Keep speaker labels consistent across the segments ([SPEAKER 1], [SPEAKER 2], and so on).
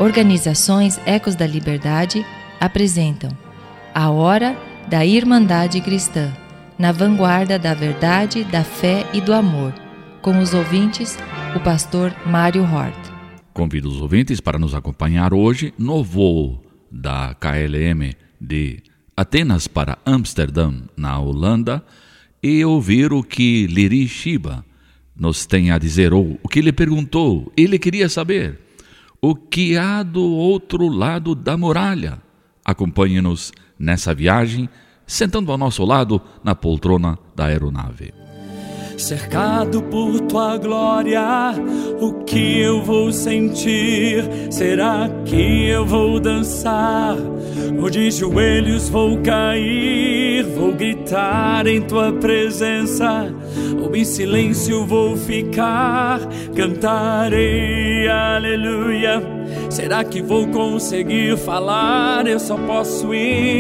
[SPEAKER 1] Organizações Ecos da Liberdade apresentam A Hora da Irmandade Cristã, na vanguarda da verdade, da fé e do amor, com os ouvintes, o pastor Mário Hort.
[SPEAKER 2] Convido os ouvintes para nos acompanhar hoje no voo da KLM de Atenas para Amsterdã, na Holanda, e ouvir o que Liri Shiba nos tem a dizer, ou o que ele perguntou. Ele queria saber o que há do outro lado da muralha. Acompanhe-nos nessa viagem, sentando ao nosso lado na poltrona da aeronave.
[SPEAKER 3] Cercado por tua glória, o que eu vou sentir? Será que eu vou dançar? Ou de joelhos vou cair? Vou gritar em tua presença? Ou em silêncio vou ficar? Cantarei aleluia. Será que vou conseguir falar? Eu só posso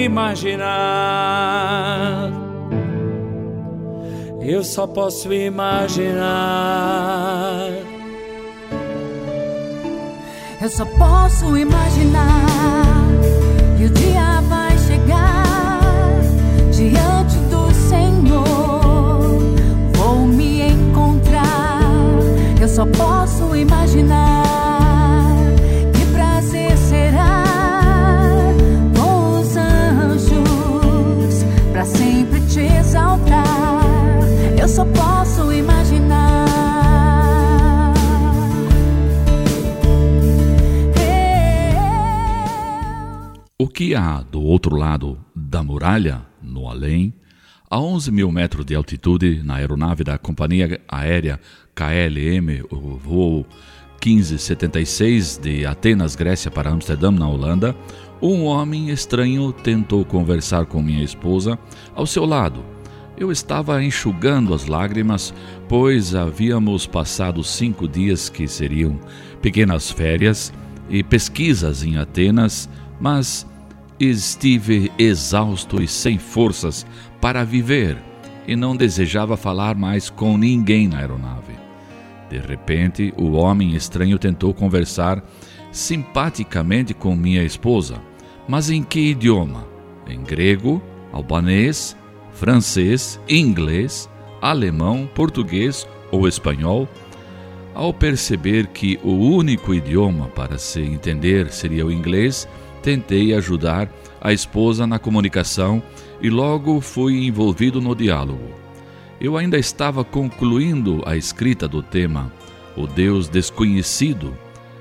[SPEAKER 3] imaginar. Eu só posso imaginar.
[SPEAKER 4] Eu só posso imaginar. E o dia vai chegar diante do Senhor. Vou me encontrar. Eu só posso imaginar. Que prazer será com os anjos pra sempre te exaltar. Eu só posso imaginar.
[SPEAKER 2] O que há do outro lado da muralha, no além, a 11 mil metros de altitude, na aeronave da companhia aérea KLM, o voo 1576 de Atenas, Grécia, para Amsterdã, na Holanda, um homem estranho tentou conversar com minha esposa ao seu lado. Eu estava enxugando as lágrimas, pois havíamos passado 5 dias que seriam pequenas férias e pesquisas em Atenas, mas estive exausto e sem forças para viver e não desejava falar mais com ninguém na aeronave. De repente, o homem estranho tentou conversar simpaticamente com minha esposa, mas em que idioma? Em grego, albanês, francês, inglês, alemão, português ou espanhol. Ao perceber que o único idioma para se entender seria o inglês, tentei ajudar a esposa na comunicação e logo fui envolvido no diálogo. Eu ainda estava concluindo a escrita do tema O Deus Desconhecido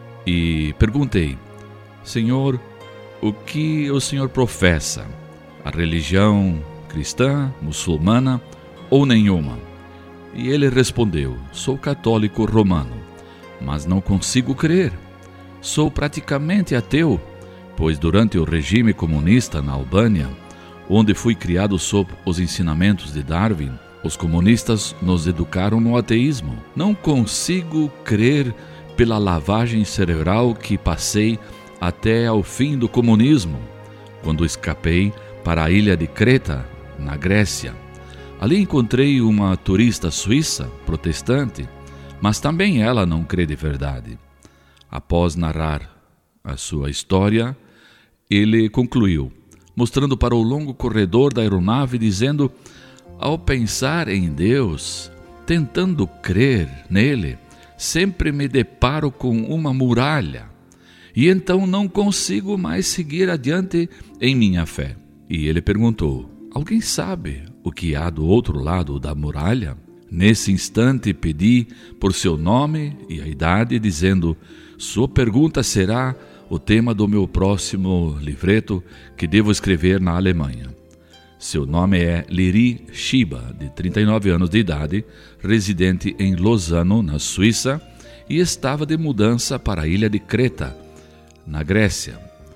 [SPEAKER 2] e perguntei: Senhor, o que o Senhor professa? A religião cristã, muçulmana ou nenhuma? E ele respondeu: sou católico romano, mas não consigo crer. Sou praticamente ateu, pois durante o regime comunista na Albânia, onde fui criado sob os ensinamentos de Darwin, os comunistas nos educaram no ateísmo. Não consigo crer pela lavagem cerebral que passei até ao fim do comunismo, quando escapei para a ilha de Creta, na Grécia. Ali encontrei uma turista suíça, protestante, mas também ela não crê de verdade. Após narrar a sua história, ele concluiu, mostrando para o longo corredor da aeronave, dizendo: ao pensar em Deus, tentando crer nele, sempre me deparo com uma muralha, e então não consigo mais seguir adiante em minha fé. E ele perguntou: alguém sabe o que há do outro lado da muralha? Nesse instante pedi por seu nome e a idade, dizendo: sua pergunta será o tema do meu próximo livreto que devo escrever na Alemanha. Seu nome é Liri Shiba, de 39 anos de idade, residente em Lozano, na Suíça, e estava de mudança para a ilha de Creta, na Grécia.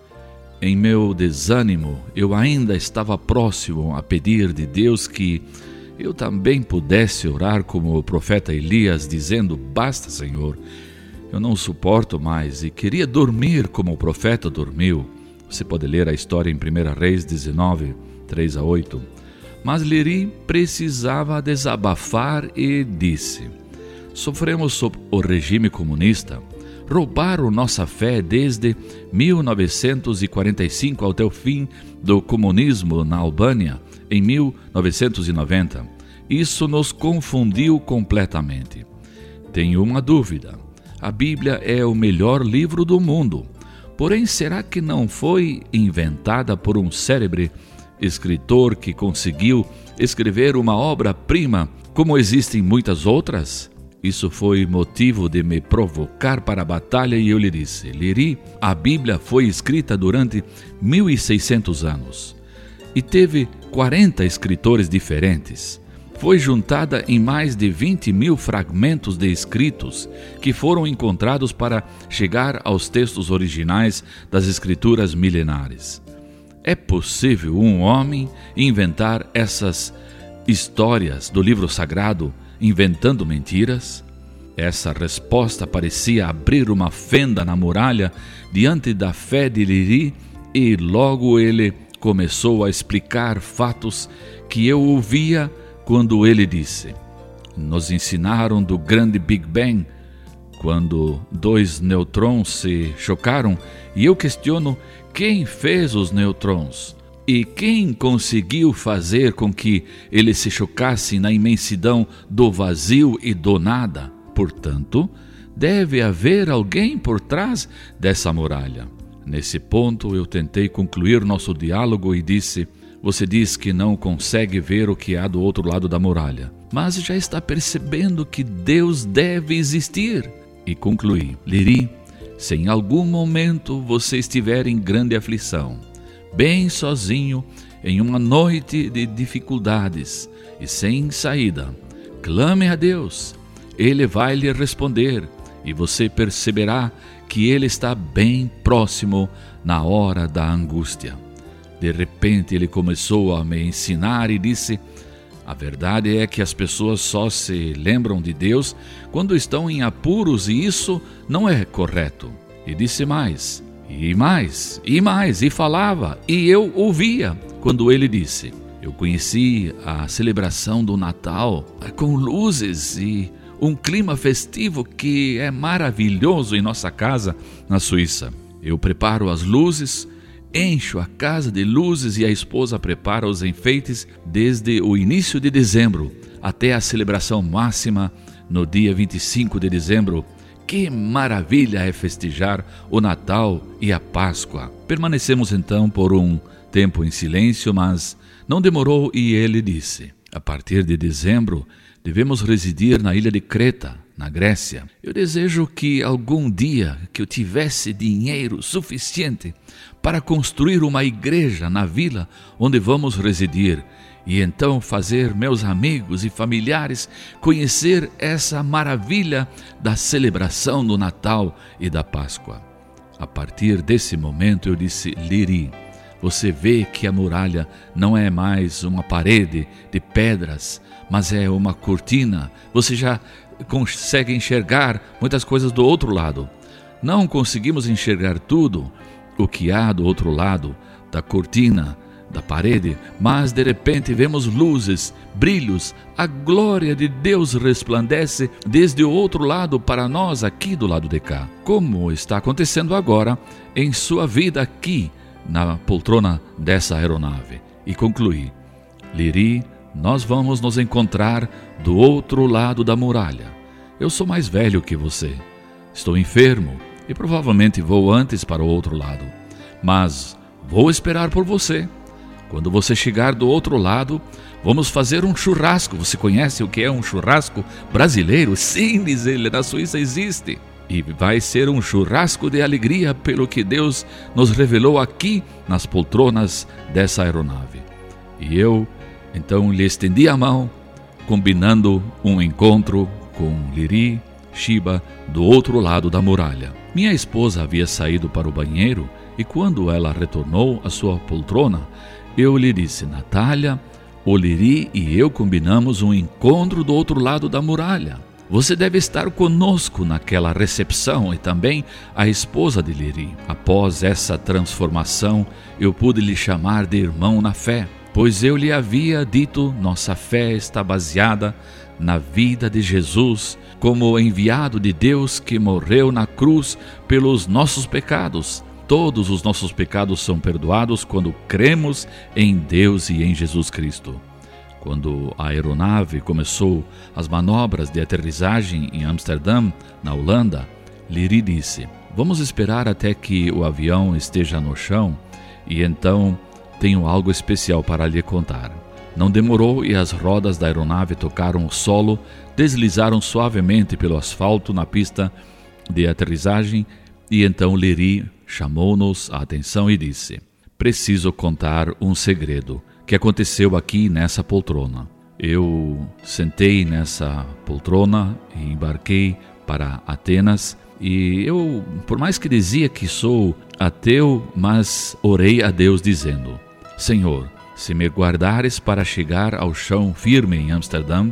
[SPEAKER 2] Em meu desânimo, eu ainda estava próximo a pedir de Deus que eu também pudesse orar como o profeta Elias, dizendo: basta, Senhor, eu não suporto mais, e queria dormir como o profeta dormiu. Você pode ler a história em 1 Reis 19, 3-8. Mas Liri precisava desabafar e disse: sofremos sob o regime comunista, roubaram nossa fé desde 1945 até o fim do comunismo na Albânia, em 1990. Isso nos confundiu completamente. Tenho uma dúvida. A Bíblia é o melhor livro do mundo. Porém, será que não foi inventada por um célebre escritor que conseguiu escrever uma obra-prima, como existem muitas outras? Isso foi motivo de me provocar para a batalha e eu lhe disse: Liri, a Bíblia foi escrita durante 1600 anos e teve 40 escritores diferentes. Foi juntada em mais de 20.000 fragmentos de escritos que foram encontrados para chegar aos textos originais das escrituras milenares. É possível um homem inventar essas histórias do livro sagrado inventando mentiras? Essa resposta parecia abrir uma fenda na muralha diante da fé de Liri, e logo ele começou a explicar fatos que eu ouvia quando ele disse: nos ensinaram do grande Big Bang, quando 2 nêutrons se chocaram, e eu questiono quem fez os nêutrons e quem conseguiu fazer com que eles se chocassem na imensidão do vazio e do nada. Portanto, deve haver alguém por trás dessa muralha. Nesse ponto eu tentei concluir nosso diálogo e disse: você diz que não consegue ver o que há do outro lado da muralha, mas já está percebendo que Deus deve existir. E concluí: Liri, se em algum momento você estiver em grande aflição, bem sozinho, em uma noite de dificuldades e sem saída, clame a Deus. Ele vai lhe responder e você perceberá que Ele está bem próximo na hora da angústia. De repente ele começou a me ensinar e disse: a verdade é que as pessoas só se lembram de Deus quando estão em apuros, e isso não é correto. E disse mais, e mais, e mais, e falava, e eu ouvia quando ele disse: eu conheci a celebração do Natal com luzes e um clima festivo que é maravilhoso em nossa casa na Suíça. Eu preparo as luzes, encho a casa de luzes e a esposa prepara os enfeites desde o início de dezembro até a celebração máxima no dia 25 de dezembro. Que maravilha é festejar o Natal e a Páscoa. Permanecemos então por um tempo em silêncio, mas não demorou e ele disse: a partir de dezembro devemos residir na ilha de Creta, na Grécia. Eu desejo que algum dia que eu tivesse dinheiro suficiente para construir uma igreja na vila onde vamos residir e então fazer meus amigos e familiares conhecer essa maravilha da celebração do Natal e da Páscoa. A partir desse momento eu disse: Liri, você vê que a muralha não é mais uma parede de pedras, mas é uma cortina. Você já consegue enxergar muitas coisas do outro lado. Não conseguimos enxergar tudo o que há do outro lado da cortina, da parede, mas de repente vemos luzes, brilhos, a glória de Deus resplandece desde o outro lado para nós aqui do lado de cá, como está acontecendo agora em sua vida aqui na poltrona dessa aeronave. E concluí: Liri, nós vamos nos encontrar do outro lado da muralha. Eu sou mais velho que você, estou enfermo e provavelmente vou antes para o outro lado, mas vou esperar por você. Quando você chegar do outro lado, vamos fazer um churrasco. Você conhece o que é um churrasco brasileiro? Sim, diz ele, na Suíça existe. E vai ser um churrasco de alegria pelo que Deus nos revelou aqui nas poltronas dessa aeronave. E eu então lhe estendi a mão, combinando um encontro com Liri Shiba do outro lado da muralha. Minha esposa havia saído para o banheiro e quando ela retornou à sua poltrona, eu lhe disse: Natália, o Liri e eu combinamos um encontro do outro lado da muralha. Você deve estar conosco naquela recepção e também a esposa de Liri. Após essa transformação, eu pude lhe chamar de irmão na fé, pois eu lhe havia dito: nossa fé está baseada na vida de Jesus como enviado de Deus que morreu na cruz pelos nossos pecados. Todos os nossos pecados são perdoados quando cremos em Deus e em Jesus Cristo. Quando a aeronave começou as manobras de aterrissagem em Amsterdã, na Holanda, Liri disse: "Vamos esperar até que o avião esteja no chão e então tenho algo especial para lhe contar." Não demorou e as rodas da aeronave tocaram o solo, deslizaram suavemente pelo asfalto na pista de aterrissagem e então Liri chamou-nos a atenção e disse: "Preciso contar um segredo que aconteceu aqui nessa poltrona." Eu sentei nessa poltrona e embarquei para Atenas e eu, por mais que dizia que sou ateu, mas orei a Deus dizendo: "Senhor, se me guardares para chegar ao chão firme em Amsterdã,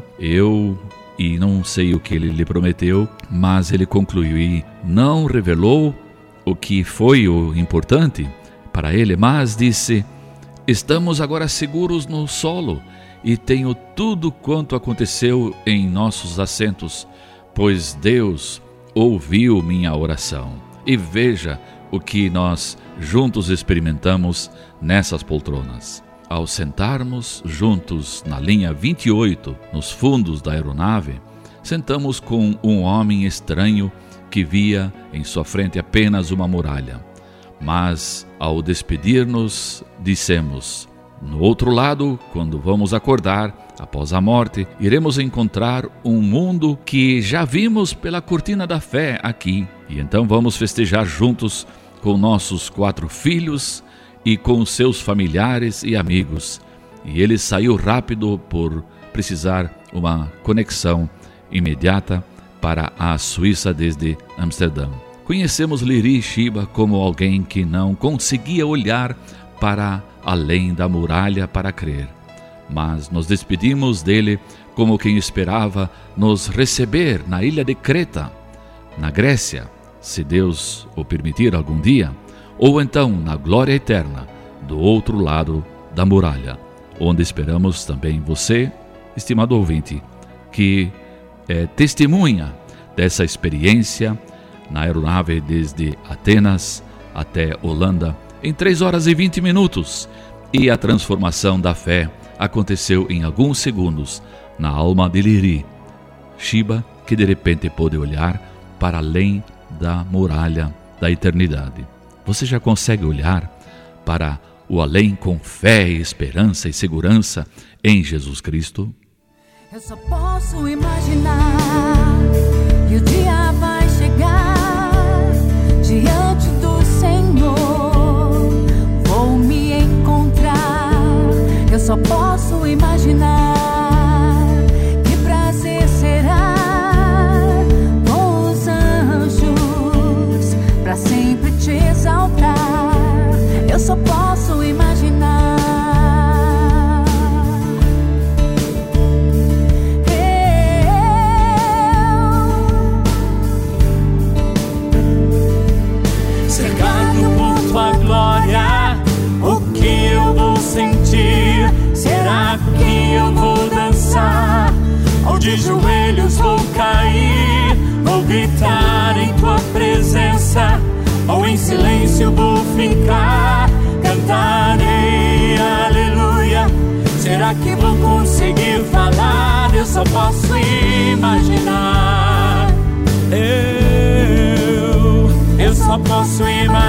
[SPEAKER 2] e não sei o que ele lhe prometeu, mas ele concluiu e não revelou o que foi o importante para ele, mas disse: estamos agora seguros no solo e tenho tudo quanto aconteceu em nossos assentos, pois Deus ouviu minha oração. E veja o que nós juntos experimentamos nessas poltronas. Ao sentarmos juntos na linha 28, nos fundos da aeronave, sentamos com um homem estranho que via em sua frente apenas uma muralha. Mas, ao despedir-nos, dissemos: no outro lado, quando vamos acordar, após a morte, iremos encontrar um mundo que já vimos pela cortina da fé aqui. E então vamos festejar juntos com nossos 4 filhos e com seus familiares e amigos." E ele saiu rápido por precisar uma conexão imediata para a Suíça desde Amsterdã. Conhecemos Liri Shiba como alguém que não conseguia olhar para além da muralha para crer, mas nos despedimos dele como quem esperava nos receber na ilha de Creta, na Grécia, se Deus o permitir algum dia, ou então na glória eterna, do outro lado da muralha, onde esperamos também você, estimado ouvinte, que é testemunha dessa experiência na aeronave desde Atenas até Holanda, em 3 horas e 20 minutos, e a transformação da fé aconteceu em alguns segundos na alma de Liri Shiba, que de repente pôde olhar para além da muralha da eternidade. Você já consegue olhar para o além com fé, esperança e segurança em Jesus Cristo?
[SPEAKER 4] Eu só posso imaginar que o dia vai chegar diante do Senhor, vou me encontrar. Eu só posso imaginar que prazer será com os anjos pra sempre te exaltar. Eu só posso imaginar.
[SPEAKER 3] Cercado por tua glória, o que eu vou sentir? Será que eu vou dançar? Ou de joelhos vou cair? Vou gritar em tua presença? Ou em silêncio vou ficar? Cantarei aleluia. Será que vou conseguir falar? Eu só posso imaginar. Eu só posso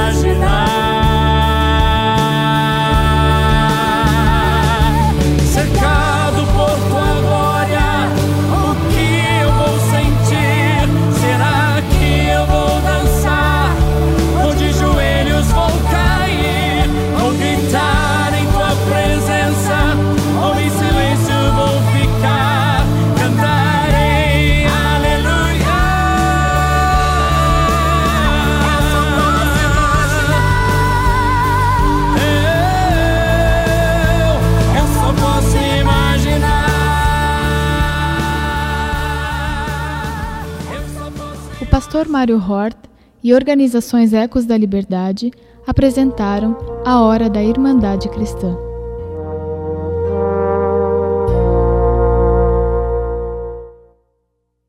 [SPEAKER 3] imaginar. Cercado por tua glória, o que eu vou sentir? Será que eu vou dançar? Ou de joelhos vou cair? Vou gritar em tua presença? Ou em silêncio vou ficar? Cantarei aleluia. Eu só posso imaginar.
[SPEAKER 5] O pastor Mário Hort e organizações Ecos da Liberdade apresentaram a Hora da Irmandade Cristã.